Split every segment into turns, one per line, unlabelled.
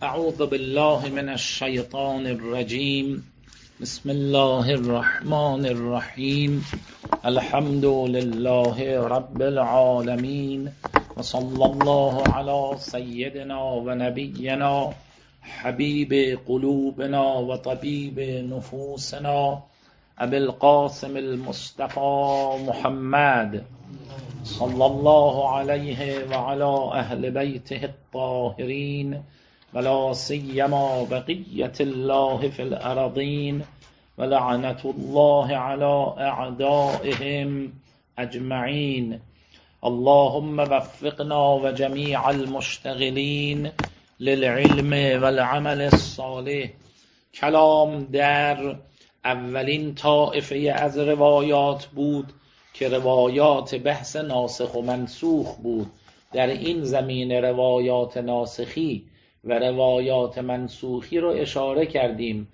اعوذ بالله من الشیطان الرجیم. بسم الله الرحمن الرحیم. الحمد لله رب العالمین و صلی الله علی سیدنا و نبینا حبیب قلوبنا و طبیب نفوسنا ابی القاسم المصطفى محمد صلی الله علیه و علی اهل بیته الطاهرین ولا سیما بقیت الله فی الارضین ولعنة الله علی اعدائهم اجمعین. اللهم وفقنا و جمیع المشتغلین للعلم والعمل الصالح. کلام در اولین طائفه از روایات بود که روایات بحث ناسخ و منسوخ بود. در این زمینه روایات ناسخی و روایات منسوخی رو اشاره کردیم،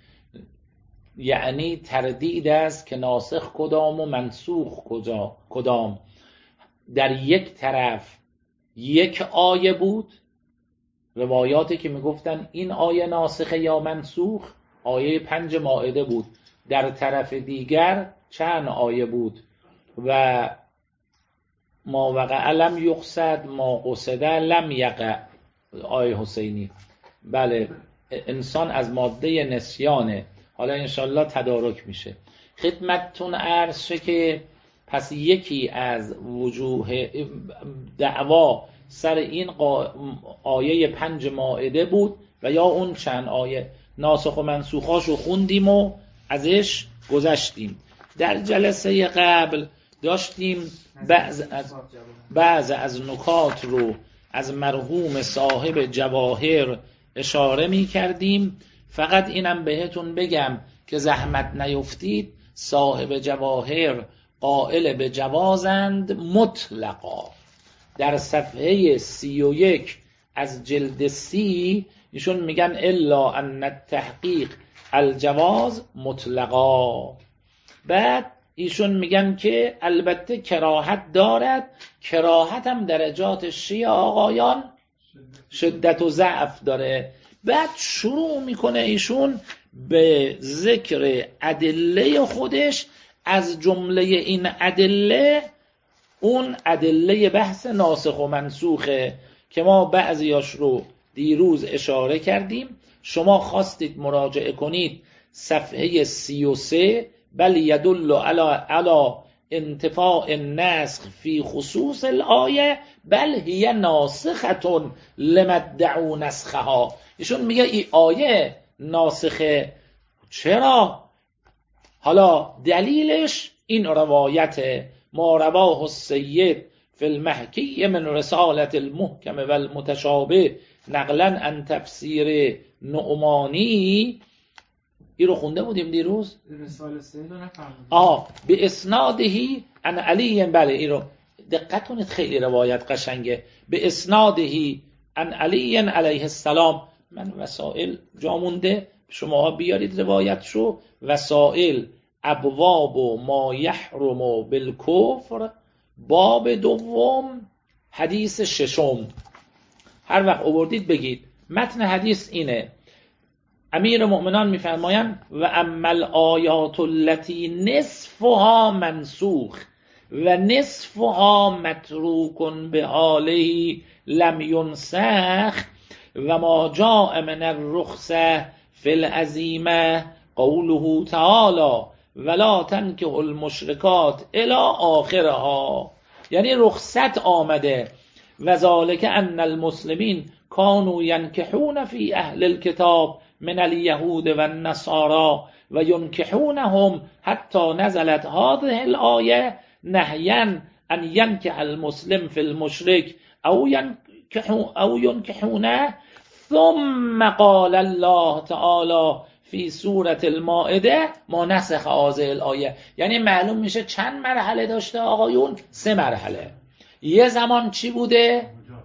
یعنی تردید است که ناسخ کدام و منسوخ کدام. در یک طرف یک آیه بود، روایاتی که میگفتن این آیه ناسخه یا منسوخ، آیه 5 مائده بود. در طرف دیگر چند آیه بود و ما وقع لم یقصد، ما قصد لم یقع. آیه حسینی، بله، انسان از ماده نسیانه. حالا انشالله تدارک میشه. خدمتتون عرض شه که پس یکی از وجوه دعوا سر این آیه 5 مائده بود و یا اون چند آیه ناسخ و منسوخاشو خوندیم و ازش گذشتیم. در جلسه قبل داشتیم بعض از نکات رو از مرحوم صاحب جواهر اشاره می کردیم. فقط اینم بهتون بگم که زحمت نیفتید، صاحب جواهر قائل به جوازند مطلقا. در صفحه 31 از جلد 30 ایشون میگن الا ان التحقیق الجواز مطلقا. بعد ایشون میگن که البته کراهت دارد، کراهت هم درجات شیعه آقایان شدت و ضعف داره. بعد شروع میکنه ایشون به ذکر ادله خودش، از جمله این ادله اون ادله بحث ناسخ و منسوخه که ما بعضیاش رو دیروز اشاره کردیم. شما خواستید مراجعه کنید صفحه 33. بل یدل علی انتفاع النسخ فی خصوص الآیه بل هی ناسخة لما ادعوا نسخها. ایشون میگه این آیه ناسخه. چرا؟ حالا دلیلش این روایت ما رواه السید فی المحکی من رسالة المحکم و المتشابه نقلا عن تفسیر نعمانی. این رو خونده بودیم دیروز.
رساله سید رو نفهمیدم.
به اسنادهی عن علی. بله، این رو دقت کنید، خیلی روایت قشنگه. به اسنادهی عن علی علیه السلام. من وسائل جا مونده، شما بیارید روایتشو. وسائل ابواب و ما یحرم بالکفر، باب 2 حدیث 6. هر وقت آوردید بگید. متن حدیث اینه: امیر مؤمنان میفرمایند و اما الآیات التي نصفها منسوخ و نصفها متروک به حاله لم ینسخ و ما جاء من الرخصه فی العزیمه قوله تعالی ولا تنکحوا المشرکات الی آخرها. یعنی رخصت آمده. و ذالک ان المسلمین کانوا ینکحون فی اهل الکتاب من الیهود و النصارى و ینکحونهم حتی نزلت هذه الآیه نهیا ان ینکح المسلم فی المشرک او ینکحونه. ثم قال الله تعالی فی سورة المائده ما نسخ هذه الآیه. یعنی معلوم میشه چند مرحله داشته آقایون؟ 3 مرحله. یه زمان چی بوده؟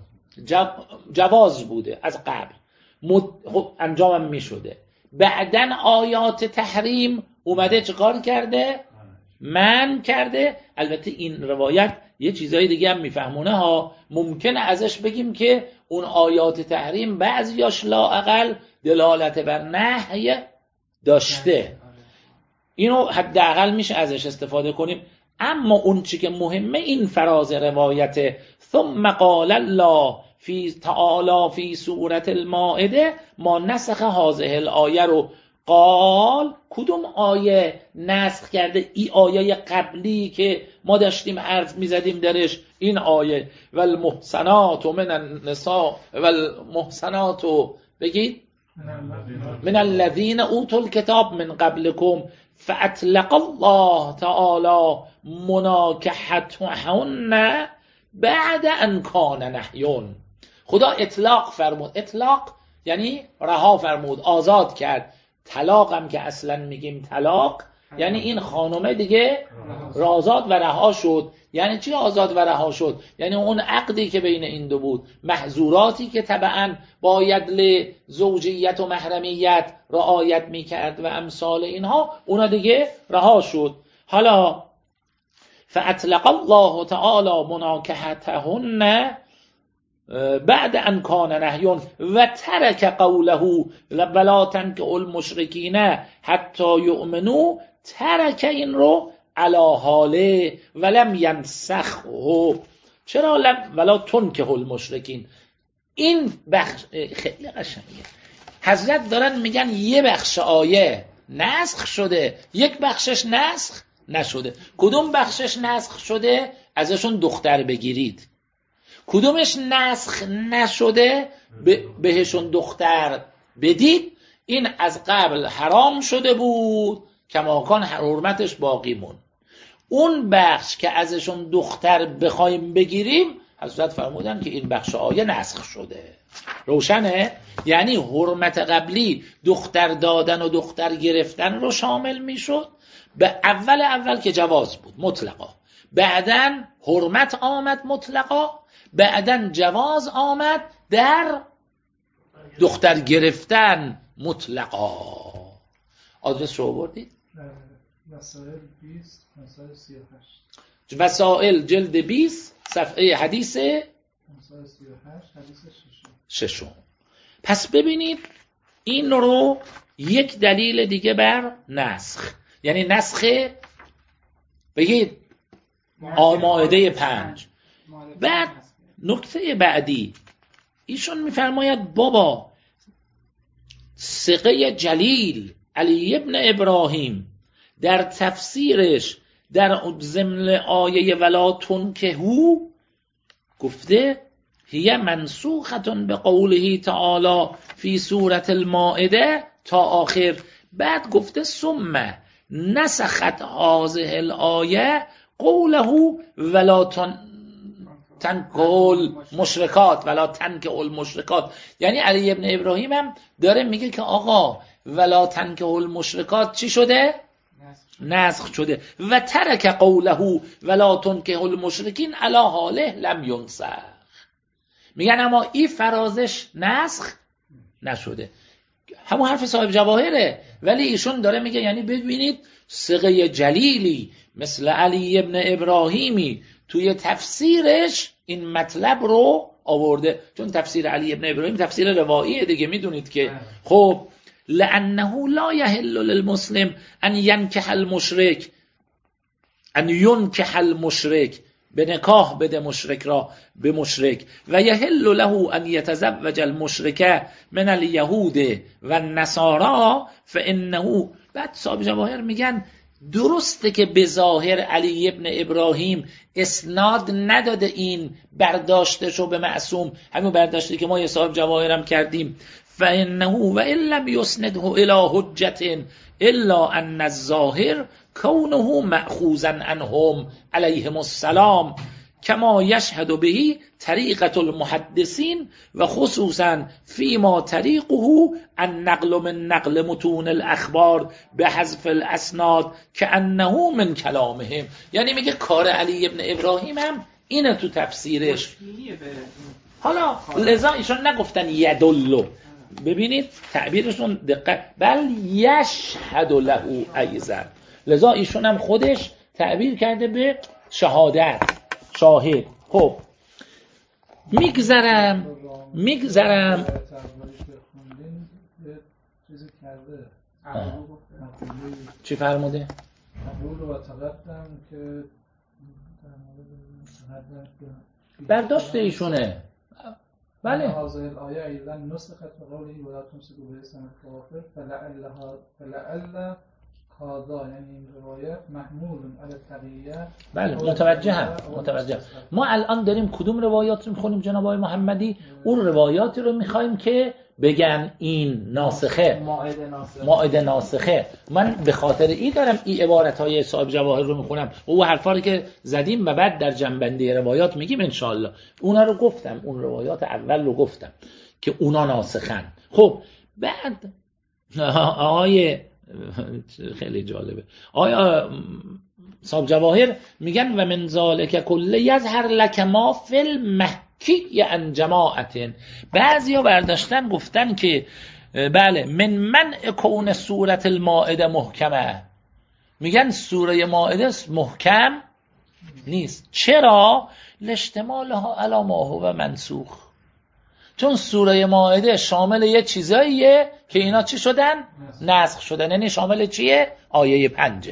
جواز بوده از قبل، خب انجامم می شده. بعدن آیات تحریم اومده چیکار کرده؟ من کرده. البته این روایت یه چیزای دیگه هم میفهمونه ها. ممکنه ازش بگیم که اون آیات تحریم بعضیاش لااقل دلالت بر نهی داشته، اینو حداقل میشه ازش استفاده کنیم. اما اون چی که مهمه این فراز روایت ثم قال الله تعالی فی سورة المائده ما نسخ هذه الآیه رو قال، کدوم آیه نسخ کرده؟ این آیه قبلی که ما داشتیم حرف میزدیم درش، این آیه والمحصنات من النساء والمحصنات بگید من الذين اوتوا الكتاب من قبلكم فاطلق الله تعالی مناکحتهن بعد ان کان نهیون. خدا اطلاق فرمود، اطلاق یعنی رها فرمود، آزاد کرد. طلاق هم که اصلا میگیم طلاق یعنی این خانومه دیگه آزاد و رها شد. یعنی چی آزاد و رها شد؟ یعنی اون عقدی که بین این دو بود، محظوراتی که طبعا باید لزوجیت و محرمیت رعایت میکرد و امثال اینها، اونا دیگه رها شد. حالا فاطلق الله تعالی مناکحتهن بعد ان کان نهیون و ترک قوله ولا تنکحوا المشرکین حتی یؤمنوا، ترک این رو علی حاله ولم ینسخه. چرا ولا تنکحوا المشرکین؟ این بخش خیلی قشنگه. حضرت دارن میگن یه بخش آیه نسخ شده، یک بخشش نسخ نشده. کدوم بخشش نسخ شده؟ ازشون دختر بگیرید. کدومش نسخ نشده؟ بهشون دختر بدید. این از قبل حرام شده بود، کماکان حرمتش باقی مون. اون بخش که ازشون دختر بخوایم بگیریم، حضرت فرمودن که این بخش آیه نسخ شده. روشنه؟ یعنی حرمت قبلی دختر دادن و دختر گرفتن رو شامل میشد. به اول که جواز بود مطلقا، بعدن حرمت آمد مطلقا، بعدن جواز آمد در دختر گرفتن مطلقا. آدرس رو بردید؟
وسائل 20 538
وسائل جلد 20 صفحه حدیث
538 حدیث 6.
پس ببینید این رو یک دلیل دیگه بر نسخ، یعنی نسخ بگید مائده 5. بعد نکته بعدی ایشون میفرماید بابا ثقه جلیل علی ابن ابراهیم در تفسیرش در ضمن آیه ولا تنکحوا گفته هی منسوختون به قوله تعالی فی سورة المائده تا آخر. بعد گفته ثم نسخت هذه الآیه قوله ولا تنکحوا المشرکات ولا تنکحوا المشرکات. یعنی علی ابن ابراهیم هم داره میگه که آقا ولا تنکحوا المشرکات چی شده؟ نسخ شده. و ترک قوله ولا تنکحوا المشرکین علی حاله لم ینسخ. میگن اما این فرازش نسخ نشده. همون حرف صاحب جواهره، ولی ایشون داره میگه یعنی ببینید ثقه جلیلی مثل علی ابن ابراهیمی توی تفسیرش این مطلب رو آورده. چون تفسیر علی ابن ابراهیم تفسیر رواییه دیگه، میدونید که خب لانه لا یحل للمسلم ان ینکح المشرک ان ینکح المشرک، به نکاح بده مشرک را به مشرک، و یحل له ان یتزوج المشرک من الیهود و النصارى فانه. بعد صاحب جواهر میگن درسته که به ظاهر علی ابن ابراهیم اسناد نداده این برداشتشو به معصوم، همین برداشتی که ما یه صاحب جواهرم کردیم، فانه و ان لم یسنده الی حجة الا ان الظاهر کونه مأخوذا عنهم علیهم السلام کما یشهد به طریقة المحدثین و خصوصا فیما طریقه النقل من نقل متون الاخبار به حذف الاسناد کأنه من کلامهم. یعنی میگه کار علی ابن ابراهیم هم اینه تو تفسیرش. حالا لذا ایشون نگفتن یدلو، ببینید تعبیرشون دقت، بل یشهد له ایضا. لذا ایشون هم خودش تعبیر کرده به شهادت، شاهد. خب میگذرم میگذرم.
چیزی کرده
چی فرموده؟
قبول و تقدم که
برداشت ایشونه. بله.
هذه الآية إذا نسخت بقوله ولا تمسكوا بلسان الكافر فلعل هذا یعنی این روایت محمول علی التقیه.
بله متوجهم. ما الان داریم کدوم روایات رو میخونیم جناب آقای محمدی؟ اون روایاتی رو میخوایم که بگن این ناسخه، مائده ناسخه. من به خاطر این دارم این عبارت‌های صاحب جواهر رو میخونم، او حرفا رو که زدیم و بعد در جنبندی روایات میگیم انشاءالله. اونا رو گفتم، اون روایات اول رو گفتم که اونا ناسخن. خب بعد آقای خیلی جالبه، آیا صاحب جواهر میگن و من ذالک کله یظهر لک ما فی المحکی عن جماعت. بعضیا برداشتن گفتن که بله من منع کون سورة المائده محکمه، میگن سوره مائده محکم نیست. چرا؟ لاشتمالها علی ما هو منسوخ، چون سوره مائده شامل یه چیزاییه که اینا چی شدن؟ نسخ شدن. یعنی شامل چیه؟ آیه 5.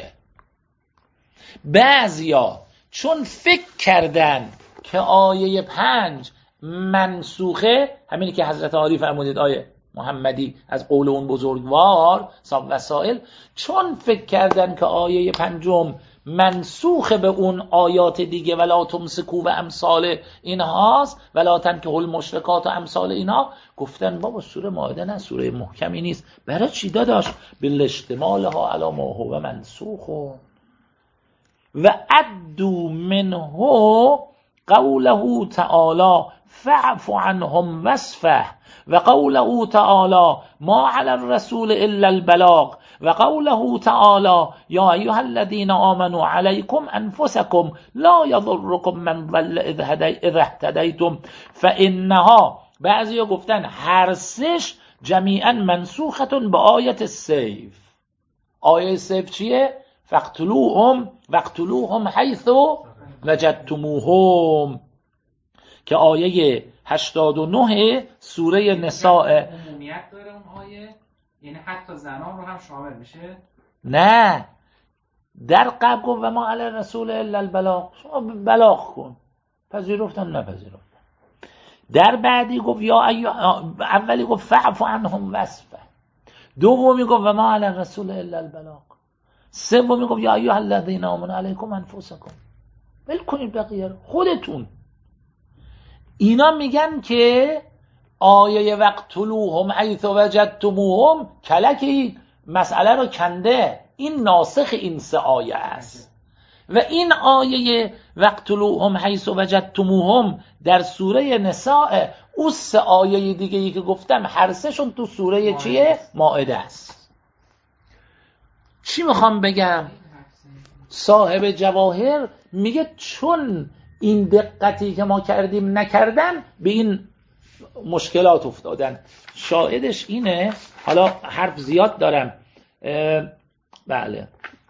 بعضیا چون فکر کردن که آیه 5 منسوخه، همینی که حضرت عالی فرمودید آیه محمدی از قول اون بزرگوار صاحب وسائل، چون فکر کردن که آیه 5 منسوخ به اون آیات دیگه ولا تمسکو و امثال اینهاست ولا تنکحوا المشرکات و امثال اینها، گفتن بابا سوره مائده نه سوره محکمی نیست. برای چی داداش؟ بالاشتمالها علی ما هو منسوخ و عدوا منه قوله تعالی فاعف عنهم واصفح و قوله تعالی ما علی الرسول الا البلاغ و قوله تعالی یا ایها الذین آمنوا علیکم انفسکم لا یضرکم من ضل اذا اهتدیتم فانها. بعضیا گفتن هر سش جمیعا منسوختون به آیت سیف. آیه سیف چیه؟ فاقتلوهم حیث وجدتموهم که آیه 89 سوره نساء.
عمومیت داره اون آیه، یعنی حتی زنان رو هم شامل میشه؟
نه، در قبل گفت و ما علی الرسول الا البلاغ، شما بلاغ کن. پذیرفتن نپذیرفتن. در بعدی گفت یا اولی گفت فاعف عنهم واصفح، دومی گفت و ما علی الرسول الا البلاغ، سومی گفت یا ایها الذین آمنوا علیکم انفسکم. ول کنید بقیه رو خودتون. اینا میگن که آیه وقتلوهم حیث وجدتموهم کلکی مسئله رو کنده، این ناسخ این 3 آیه است. و این آیه وقتلوهم حیث وجدتموهم در سوره نساء، او 3 آیه دیگه ای که گفتم هر 3 شون تو سوره چیه؟ مائده است. چی میخوام بگم؟ صاحب جواهر میگه چون این دقتی که ما کردیم نکردن به این مشکلات افتادن. شاهدش اینه، حالا حرف زیاد دارم. بله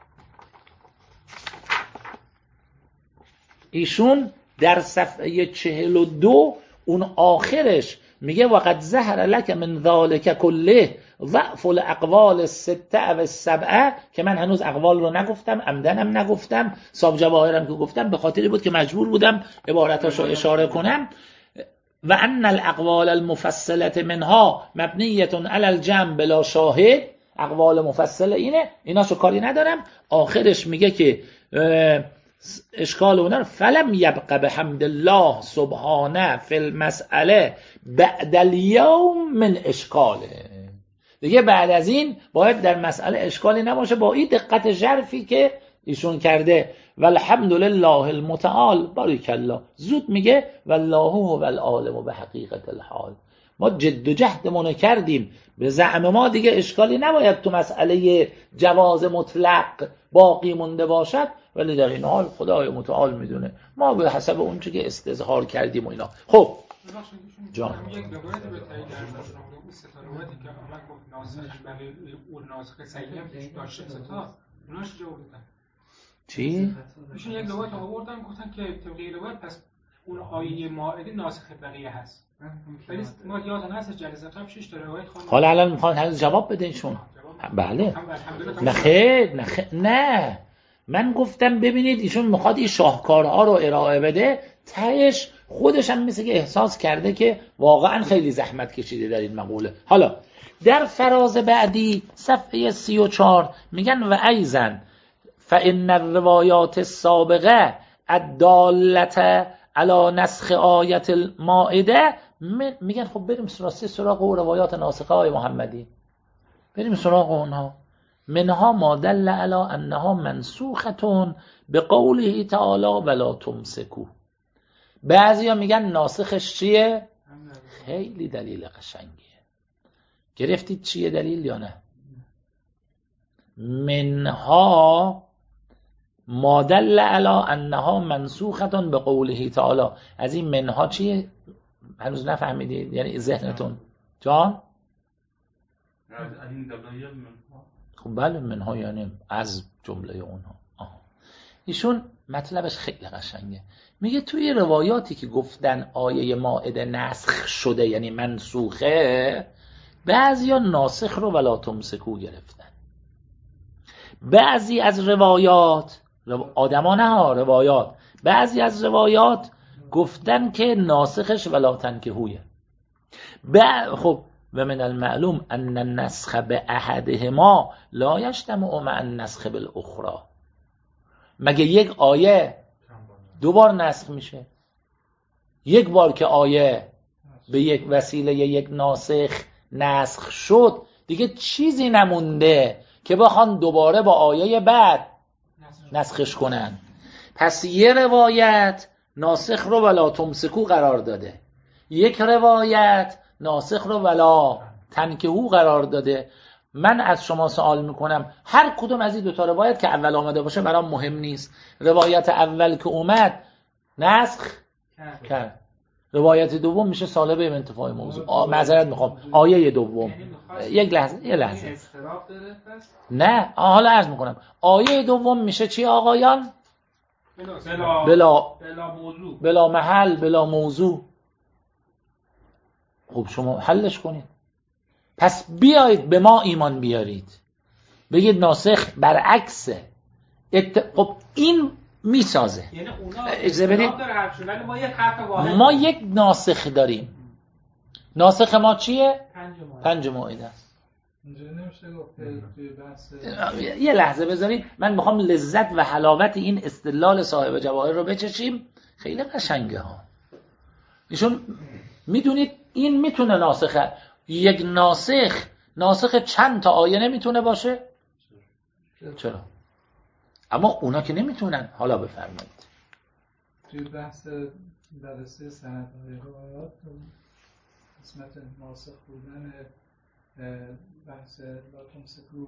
ایشون در صفحه 42 اون آخرش میگه وقد ظهر لك من ذلك كله ضعف الاقوال السته و السبعه، که من هنوز اقوال رو نگفتم، عمدنم نگفتم، صاحب جواهرم که گفتم به خاطری بود که مجبور بودم عبارتاشو اشاره کنم. و ان الاقوال المفصله منها مبنیه علی الجمع بلا شاهد، اقوال مفصل اینه، ایناشو کاری ندارم. آخرش میگه که اشکال اونر فلم یبقى بحمد الله سبحانه فی المسئله بعد اليوم من اشکاله. دیگه بعد از این باید در مسئله اشکالی نباشه با این دقت ژرفی که ایشون کرده. والحمد لله المتعال بارک الله. زود میگه والله هو العالم بحقیقت الحال. ما جد و جهدمون کردیم، به زعم ما دیگه اشکالی نباید تو مسئله جواز مطلق باقی مونده باشد، ولی در این حال خدای متعال میدونه، ما به حسب اون چیزی که استظهار کردیم و اینا. خب
جان یک روایت به تایید ارزش اون ستارواتی که آمد گفت ناسخ برای اون ناسخ سیدم داشته ستا اوناش جو بودن
چی؟
ایشون یک روایت آوردن گفتن که طبق روایت پس اون آیه مائده ناسخ بقیه هست، ولی ما یاد هست جلسه قبل 6 تا روایت خواندیم.
حالا الان میخوان هنوز جواب بده ایشون. بله. نه من گفتم ببینید ایشون میخواد این شاهکارها رو ارائه بده، تهش خودش هم مثل که احساس کرده که واقعا خیلی زحمت کشیده در این مقوله. حالا در فراز بعدی صفحه 34 میگن و ایزن فإن الروایات السابقه الدالة علی نسخ آیت المائده، میگن خب بریم سراغ و روایات ناسخه های محمدی، بریم سراغ اونها. منها ما دل علی انها منسوختون به قوله تعالی ولا تمسکو. بعضیا میگن ناسخش چیه؟ خیلی دلیل قشنگیه. گرفتید چیه دلیل یا نه؟ منها ما دل علی انها منسوختون به قوله تعالی. از این منها چیه؟ هنوز نفهمیدید؟ یعنی ذهنتون جان؟ خب بله منها یعنی از جمله اونها. ایشون مطلبش خیلی قشنگه. میگه توی روایاتی که گفتن آیه مائده نسخ شده یعنی منسوخه، بعضیا ناسخ رو ولا تمسکو گرفتن. بعضی از روایات آدما نه ها، روایات بعضی از روایات گفتن که ناسخش ولا تنکهوه. خب و من المعلوم ان النسخ به احدهما لا یجتمع مع النسخ بالاخرى. مگه یک آیه دو بار نسخ میشه؟ یک بار که آیه به یک وسیله یک ناسخ نسخ شد دیگه چیزی نمونده که بخوان دوباره با آیه بعد نسخش کنن. پس یه روایت ناسخ رو ولا تمسکو قرار داده، یک روایت ناسخ رو ولا تنکهو قرار داده. من از شما سوال میکنم هر کدوم از این دو تا روایت که اول آمده باشه برام مهم نیست. روایت اول که اومد نسخ کرد، روایت دوم میشه سالبه به انتفاع موضوع. معذرت میخوام آیه دوم یک لحظه نه حالا عرض میکنم آیه دوم میشه چی آقایان؟ بلا محل بلا موضوع. خب شما حلش کنید. پس بیایید به ما ایمان بیارید، بگید ناسخ برعکسه. خب این میسازه.
یعنی اونا اجازه داره
ما یک ناسخ داریم. ناسخ ما چیه؟ 5 مائده است. یه لحظه بذارید من میخوام لذت و حلاوت این استدلال صاحب جواهر رو بچشیم. خیلی قشنگه ها. ایشون میدونید این میتونه ناسخه. یک ناسخ چند تا آیه نمیتونه باشه؟ چرا؟ اما اونا که نمیتونن. حالا بفرمایید.
توی بحث بررسی سندهای روایات قسمت ناسخ بودن بحث لا تمسکو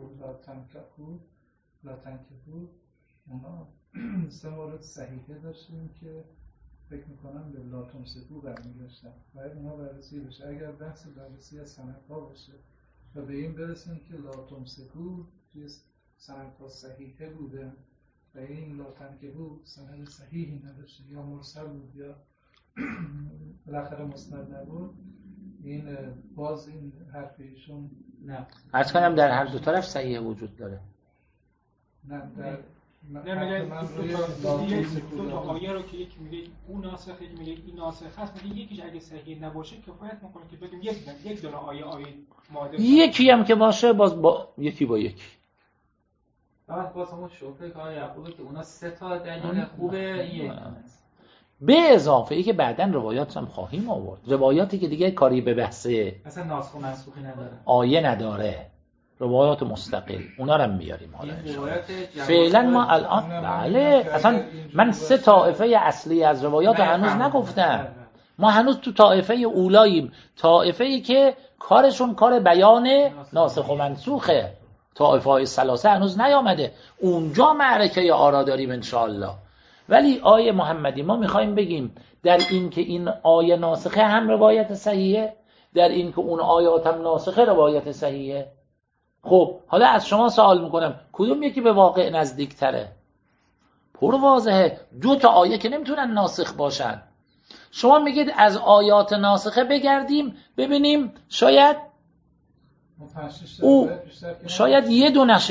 لا تنکهو اونا 3 مورد صحیحه داشتیم که فکر میکنم به لا تمسکو برمیگشتن. باید اونا بررسی بشه. اگر بحث بررسی از سندها بشه و به این برسیم که لا تمسکو توی سندها صحیحه بوده و این لا تنکهو سند صحیحی نداشته یا مرسل بود یا بالاخره مسند نبود، این باز این حرف ایشون
نه
عرض کنم در هر دو طرف صحیح وجود داره.
نه در
من روی دو تا آیه رو که یکی میگه اون ناسخه، یکی میگه این ناسخه هست، میگه یکیش اگه صحیح نباشه کفایت میکنه که بگیم یک دونه آیه ماده.
یکی هم که باشه باز با یکی
باز همون شوفه که آیه یعقوبه که اونا 3 تا دلیل خوبه یک
به اضافه ای که بعداً روایات هم خواهیم آورد، روایاتی که دیگه کاری به بحثه
مثلا ناسخ و منسوخی نداره،
آیه نداره، روایات مستقل اونا رو هم میاریم. حالا فعلا ما الان بله اصلا من 3 طائفه اصلی از روایات هنوز نگفتم. ما هنوز تو طائفه اولاییم، طائفه‌ای که کارشون کار بیان ناسخ و منسوخه. طائفه های ثلاثه هنوز نیامده، اونجا معرکه آرا داریم انشاءالله. ولی آیه محمدی ما میخوایم بگیم در این که این آیه ناسخه هم روایت صحیحه، در این که اون آیات هم ناسخه روایت صحیحه. خب حالا از شما سوال میکنم کدوم یکی به واقع نزدیک تره؟ پر واضحه 2 تا آیه که نمیتونن ناسخ باشن. شما میگید از آیات ناسخه بگردیم ببینیم شاید او شاید یه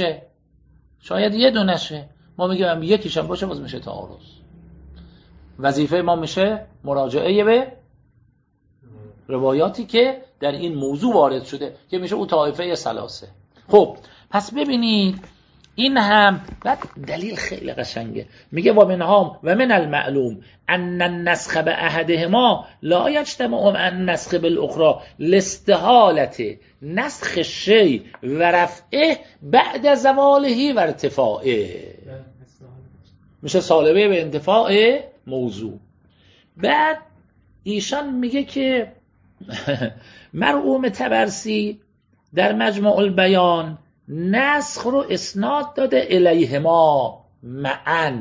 دونشه ما میگیم یکیش هم باشه باز میشه تعارض. وظیفه ما میشه مراجعه به روایاتی که در این موضوع وارد شده که میشه او طایفه ثلاثه. خب پس ببینید این هم بعد دلیل خیلی قشنگه، میگه و من المعلوم ان النسخ باحدهما لا یجتمع مع النسخ بالاخرى لاستحالة نسخ الشیء و رفعه بعد زواله و ارتفاعه، میشه سالبه به انتفاع موضوع. بعد ایشان میگه که مرحوم طبرسی در مجموع البیان نسخ رو اسناد داده الیهما معا،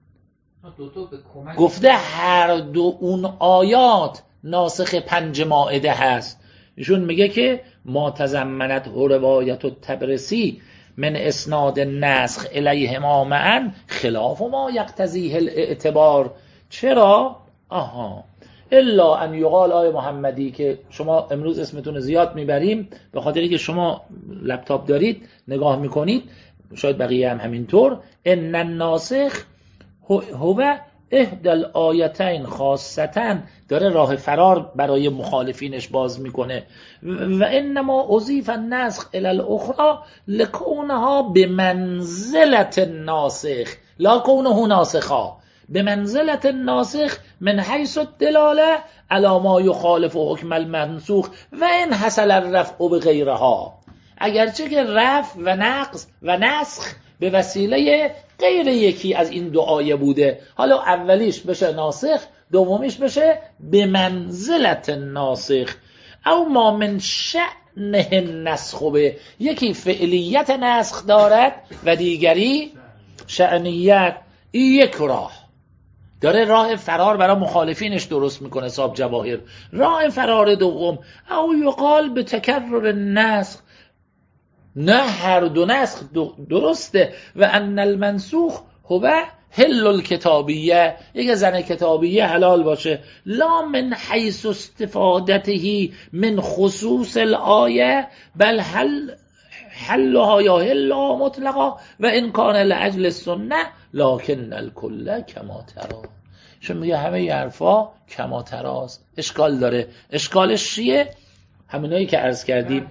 گفته هر دو اون آیات ناسخ 5 مائده هست. ایشون میگه که ما تضمنت روایت الطبرسی من اسناد نسخ الیهما معا خلاف ما یقتضیه الاعتبار. چرا؟ الا ان یقال آی محمدی که شما امروز اسمتون زیاد میبریم به خاطری که شما لپتاپ دارید نگاه میکنید، شاید بقیه هم همینطور، ان الناسخ هو احدى الآیتین خاصتا، داره راه فرار برای مخالفینش باز میکنه. و انما اضیف النسخ الی الاخرى لکونها بمنزلة الناسخ لا کونه ناسخا، بمنزلة الناسخ من حیث الدلاله علی ما یخالف حکم المنسوخ و ان حصل الرفع بغیرها، اگرچه که رفع و نقص و نسخ به وسیله غیر یکی از این دو آیه بوده، حالا اولیش بشه ناسخ دومیش بشه به منزلت ناسخ. او ما من شأنه النسخ، به یکی فعلیت نسخ دارد و دیگری شأنیت. یک داره راه فرار برای مخالفینش درست میکنه صاحب جواهر. راه فرار دوم او یقال به تکرر النسخ، نه هر دو نسخ درسته. و ان المنسوخ هو حل الکتابیه، یک زن کتابیه حلال باشه، لا من حیث استفادته من خصوص الآیه بل حلها یا حلها مطلقا و ان کان لاجل السنه لکن الکل کما ترا. چون میگه همه ی حرفا کما تراست، اشکال داره. اشکالش چیه؟ همینایی که عرض کردیم.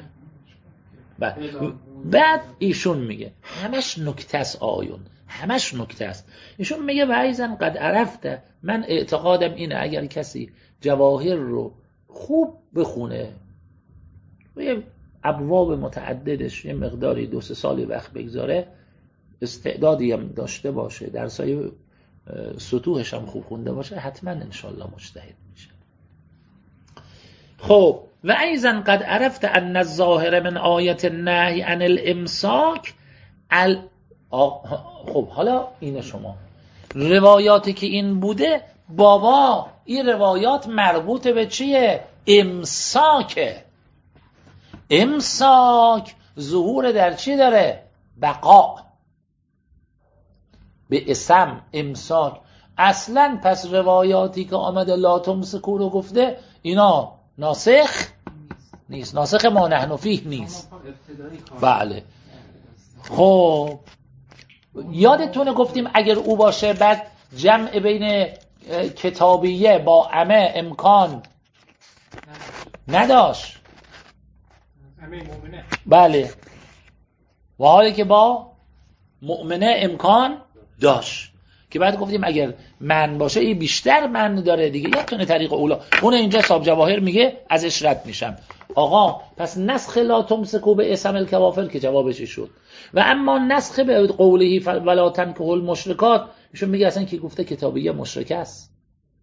بعد ایشون میگه همش نکته است، آیون همش نکته است. ایشون میگه و ایزن قد عرفته، من اعتقادم اینه اگر کسی جواهر رو خوب بخونه و ابواب متعددش یه مقداری 2-3 سالی وقت بگذاره، استعدادی هم داشته باشه، درسای سطوحش هم خوب خونده باشه، حتما انشالله مجتهد میشه. خب و ایضا قد عرفت ان الظاهر من آیت النهی عن الامساک خب حالا این شما روایاتی که این بوده، بابا این روایات مربوط به چیه؟ امساکه. امساک ظهور در چی داره؟ بقا به اسم امساک. اصلا پس روایاتی که آمده لا تمسکو رو گفته اینا ناسخ نیست، ناسخ ما نحن فیه نیست. بله خب یادتونه گفتیم اگر او باشه بعد جمع بین کتابیه با عمه امکان نداشت. بله و حالی که با مؤمنه امکان داشت که بعد گفتیم اگر من باشه این بیشتر من داره دیگه. یادتونه طریق اولا اون اینجا صاحب جواهر میگه از اشرت میشم. آقا پس نسخ لا تمسکو به اسم الکوافر که جوابش شد. و اما نسخ به قوله ولا تنکحوا المشرکات، ایشون میگه اصلا که گفته کتابیه مشرک است.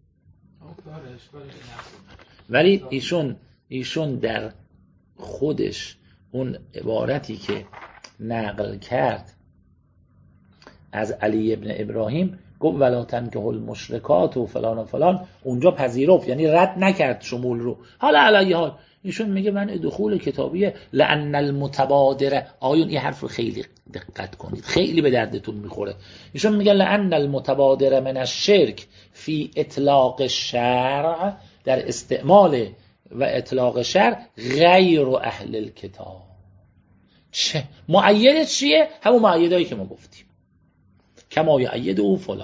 ولی ایشون در خودش اون عبارتی که نقل کرد از علی ابن ابراهیم گفت ولا تنکحوا المشرکات و فلان و فلان، اونجا پذیرفت، یعنی رد نکرد شمول رو. حالا علی حال ایشون میگه من دخول کتابیه لأن المتبادر، آیون این حرف رو خیلی دقت کنید، خیلی به دردتون میخوره. ایشون میگه لأن المتبادر من الشرک فی اطلاق الشرع، در استعمال و اطلاق شرع غیر اهل الکتاب. چه مؤید چیه؟ همون مؤیدایی که ما گفتیم، کما یؤید او فلان.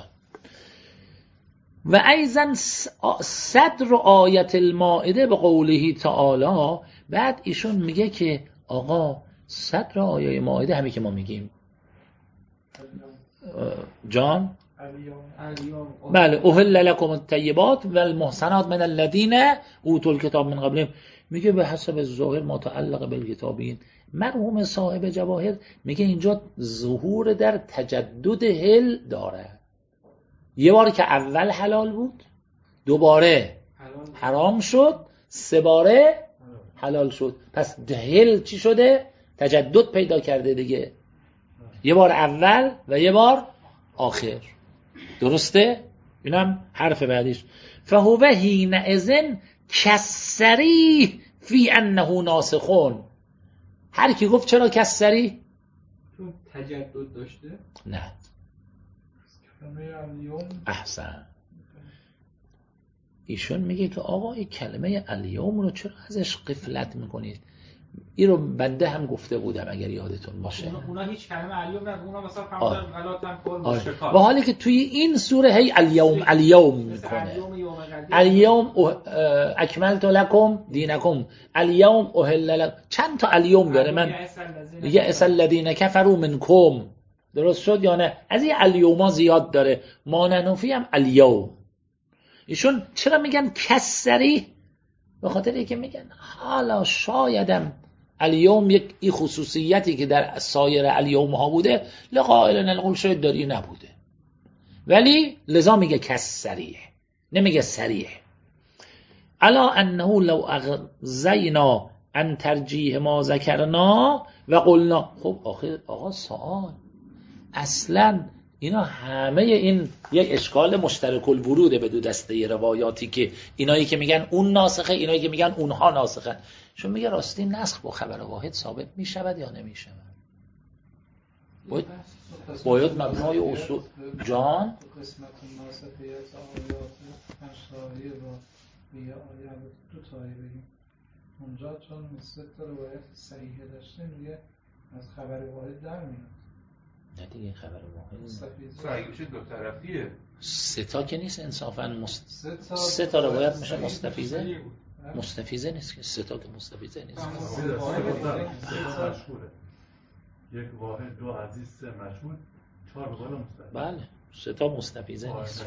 و ایضا صدر آیت المائده به قوله تعالی، بعد ایشون میگه که آقا صدر آیه مائده همین که ما میگیم جان بله احل لکم الطیبات و المحصنات من الذین اوتوا الکتاب من قبلهم، میگه به حسب ظاهر متعلق بالکتابین. مرحوم صاحب جواهر میگه اینجا ظهور در تجدد هل داره، یه بار که اول حلال بود، دوباره حرام شد، سه باره حلال شد، پس هل چی شده؟ تجدد پیدا کرده دیگه، یه بار اول و یه بار آخر. درسته؟ اینم حرف بعدیش. فهو حینئذ کالصریح فی انه ناسخون. هر کی گفت چرا کالصریح؟
چون تجدد داشته؟
نه. احسن. ایشون میگه که آقا این کلمه الیوم رو چرا ازش غفلت میکنید؟ این رو بنده هم گفته بودم اگر یادتون باشه.
اونا هیچ کلمه الیوم نه، اونا مثلا فرمودن ولا تنکحوا المشرکات،
با حالی که توی این سوره هی الیوم میکنه. الیوم اکملت لکم دینکم، الیوم احل لکم، چند تا الیوم داره. من یئس الذین کفروا منکم، درست شد یا نه؟ از این الیوما زیاد داره. ماننوفی هم الیوم. ایشون چرا میگن کالصریح؟ به خاطر اینکه میگن حالا شایدم الیوم یک این خصوصیتی که در سایر الیوم ها بوده لقائل نقول شاید داری نبوده، ولی لذا میگه کالصریح، نمیگه صریح. الا انه لو اغزینا ان ترجیح ما ذکرنا و قلنا. خب آقا سوال، اصلا اینا همه این یک اشکال مشترک الوروده به دو دسته روایاتی که اینایی که میگن اون ناسخه، اینایی که میگن اونها ناسخه. چون میگه راستی نسخ با خبر واحد ثابت میشود یا نمیشود؟ باید مبنای اصول جان
قسمت ناسخیت آیات 5 تایی رو یه آیه دو تایی بگیم اونجا، چون سه تا روایت صحیحه داشته میگه از خبر واحد در میاد.
نه دیگه خبر واحد
صحیح بشه دو طرفیه،
سه تا که نیست انصافا سه تا روایت میشه مستفیضه. مستفیضه نیست که سه تا که مستفیضه نیست.
مشهوره یک واحد، دو عزیز، سه مشهور، چهار به بالا مستفیضه.
بله سه تا مستفیضه نیست.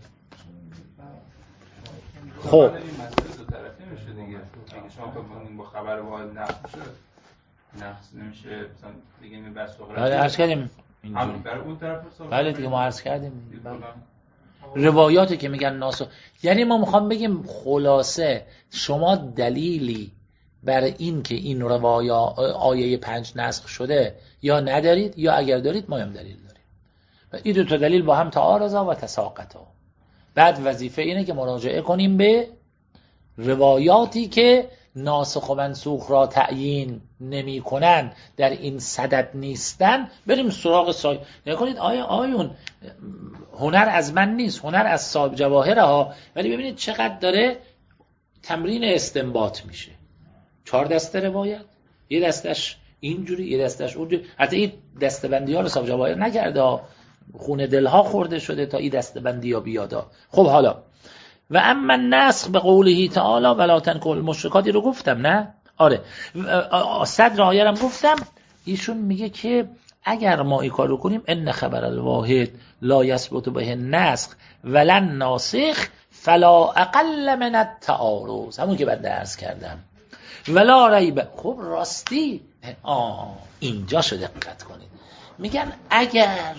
خب این مسئله دو طرفی میشه دیگه. اگه شما بگید با خبر واحد نقص نمیشه، مثلا دیگه این بس بخوره.
بله عرض کردیم
همون برای اون طرف حساب.
بله دیگه ما عرض کردیم. روایاتی که میگن ناسخ، یعنی ما میخوام بگیم خلاصه شما دلیلی بر این که این آیه 5 نسخ شده یا ندارید، یا اگر دارید ما هم دلیل داریم و این دو تا دلیل با هم تعارضا و تساقطا. بعد وظیفه اینه که مراجعه کنیم به روایاتی که ناسخ و منسوخ را تعیین نمی کنن، در این صدد نیستن، بریم سراغ نکنید آیون هنر از من نیست، هنر از صاحب جواهر ها. ولی ببینید چقدر داره تمرین استنباط میشه. 4 دسته روایت، یه دستش اینجوری، یه دستش اونجوری. حتی این دستبندی ها رو صاحب جواهر نکرده، خون دلها خورده شده تا این دستبندی ها بیادا. خب حالا و اما النسخ به قوله تعالی ولا تنکحوا المشرکات رو گفتم نه؟ آره صدر آیه هم گفتم. ایشون میگه که اگر ما این کار رو کنیم ان خبر الواحد لا یثبت به النسخ ولا الناسخ فلا اقل من التعارض، همون که بعد عرض کردم ولا ریب. خب راستی اینجا شو دقت کنید، میگن اگر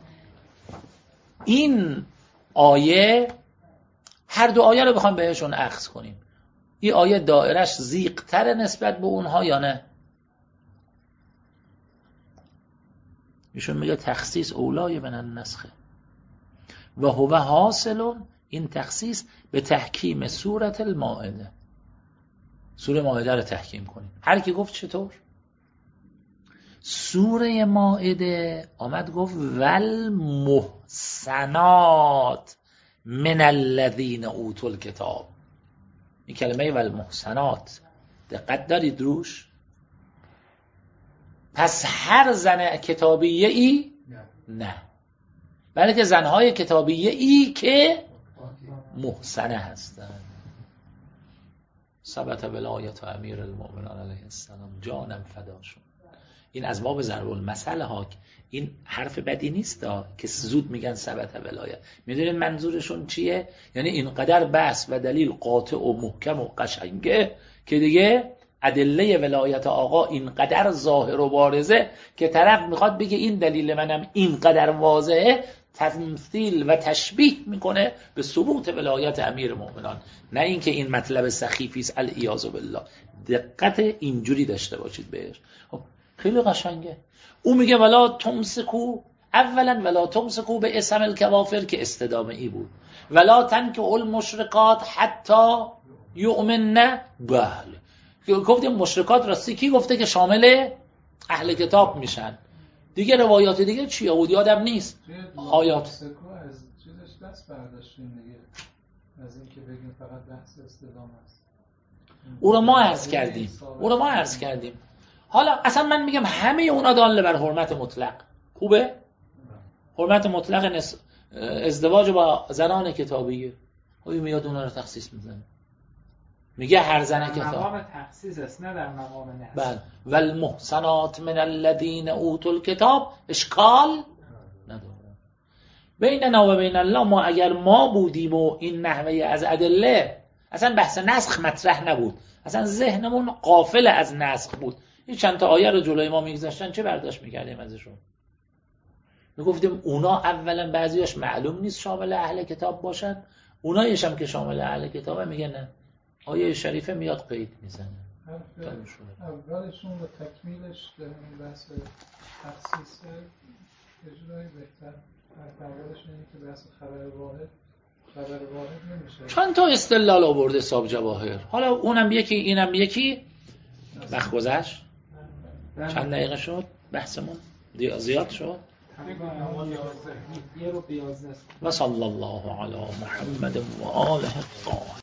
این آیه هر دو آیه رو بخوام بهشون اخذ کنیم، این آیه دایرش ضیق‌تر نسبت به اونها یا نه؟ ایشون میگه تخصیص اولای من النسخه. و هو حاصل، این تخصیص به تحکیم سورة المائده، سوره مائده رو تحکیم کنیم. هر کی گفت چطور؟ سوره مائده آمد گفت والمحصنات من الذین اوتوا الکتاب. این کلمه والمحصنات دقت دارید روش؟ پس هر زن کتابیه ای؟ نه، بلکه زنهای کتابیه ای که محصنه هستند. ثبت ولایت امیر المؤمنین علیه السلام، جانم فداشون. این از باب ضرب المثل ها، این حرف بدی نیست که زود میگن ثبت ولایت. میدونید منظورشون چیه؟ یعنی اینقدر بحث و دلیل قاطع و محکم و قشنگه که دیگه ادله ولایت آقا اینقدر ظاهر و بارزه که طرف میخواد بگه این دلیل منم اینقدر واضحه، تمثیل و تشبیه میکنه به ثبوت ولایت امیر مومنان، نه اینکه این مطلب سخیفی است العیاذ بالله. دقت اینجوری داشته باشید بهش. خب خیلی قشنگه. او میگه ولا تمسکو، اولا ولا تمسکو به اسم الکوافر که استدامه ای بود، ولا تنکحوا المشرکات حتی یؤمنن. بله گفتیم مشرکات راستی کی گفته که شامل اهل کتاب میشن؟ دیگه روایات دیگه چی بود یادم نیست. آیات
از چیزش دست برداشتیم دیگه، از اینکه بگیم فقط بحث استدامه است.
او رو ما عرض کردیم. حالا اصلا من میگم همه اونا داله بر حرمت مطلق. خوبه؟ حرمت مطلق ازدواج با زنان کتابیه. اوی میاد اونا رو تخصیص میزنه، میگه هر زن کتاب.
مقام تخصیص است نه در مقام نصب.
بله والمحصنات من الذین اوتوا الکتاب اشکال نداره. بیننا و بین الله، ما اگر ما بودیم و این نحوه از ادله، اصلا بحث نسخ مطرح نبود، اصلا ذهنمون غافل از نسخ بود. این چند تا آیه رو جلوی ما میگذاشتن چه برداشت میکردیم ازشون؟ میگفتیم اونا اولا بعضیاش معلوم نیست شامل اهل کتاب باشن، اونایش هم که شامل اهل کتابه میگه نه، آیه شریفه میاد قید میزنه.
اولشون و تکمیلش در این بحث تخصیص اجرای بهتر. اولشون اینه که بحث خبر واحد نمیشه.
چند تا استدلال آورده صاحب جواهر، حالا اونم یکی اینم یکی. وقت گذشت، چند دقیقه شد بحثمون زیاد شد. و صلی الله علی محمد و آله الطاهرین.